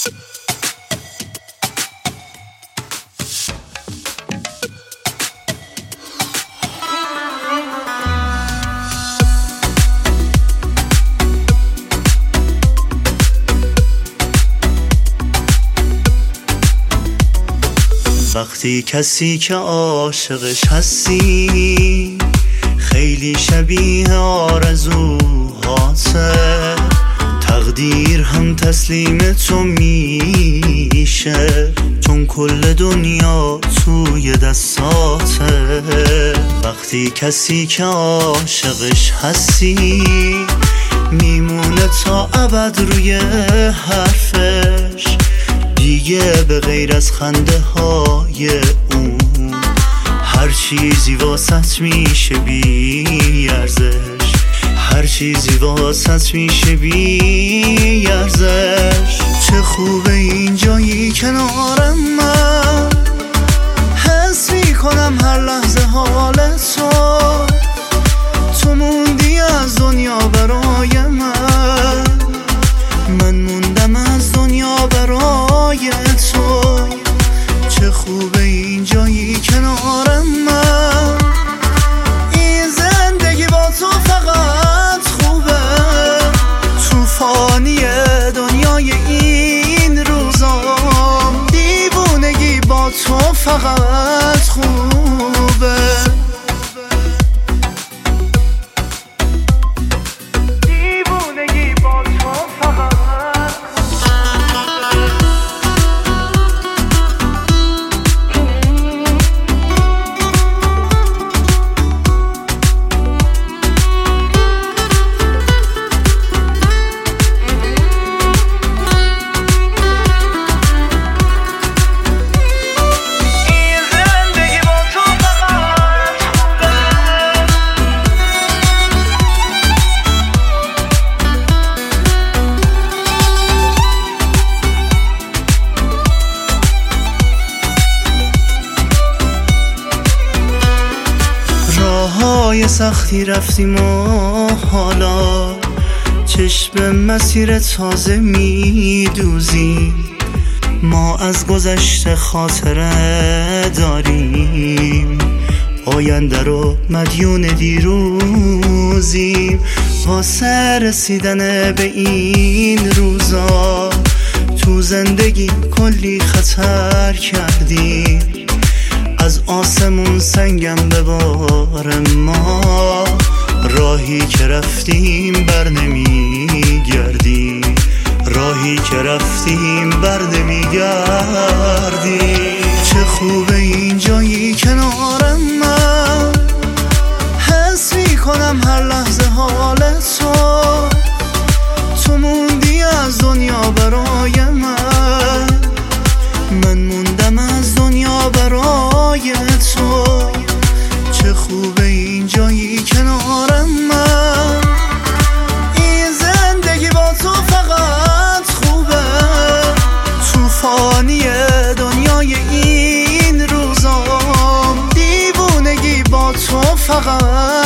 وقتی کسی که عاشقش هستی خیلی شبیه آرزوهاته، تقدیر هم تسلیم تو میشه چون کل دنیا توی دستاته. وقتی کسی که عاشقش هستی میمونه تا ابد روی حرفش، دیگه به غیر از خنده های اون هر چیزی واسط میشه بی ارزش، هر چیزی واسط میشه بی ارزش. چه خوبه اینجایی کنارم من، حس میکنم هر لحظه حال تو موندی از دنیا برای من، من موندم از دنیا برای تو. چه خوبه اینجایی کنارم من، این زندگی با تو فقط خوبه، توفانی دنیای این روزام، دیوونگی با تو فقط خوبه. راههای سختی رفتیم و حالا چشم مسیر تازه میدوزیم، ما از گذشته خاطره داریم، آینده رو مدیون دیروزیم. واسه رسیدن به این روزا تو زندگی کلی خطر کردیم، از آسمون سنگم ببار ما، راهی که رفتیم بر نمیگردی، راهی که رفتیم بر نمیگردی. چه خوبه اینجایی کنارم من، حس میکنم هر لحظه حال تو موندی از دنیا برای من، من موندم از دنیا برای تو. چه خوبه اینجایی کنارم من، این زندگی با تو فقط خوبه، توفانی دنیای این روزام، دیوونگی با تو فقط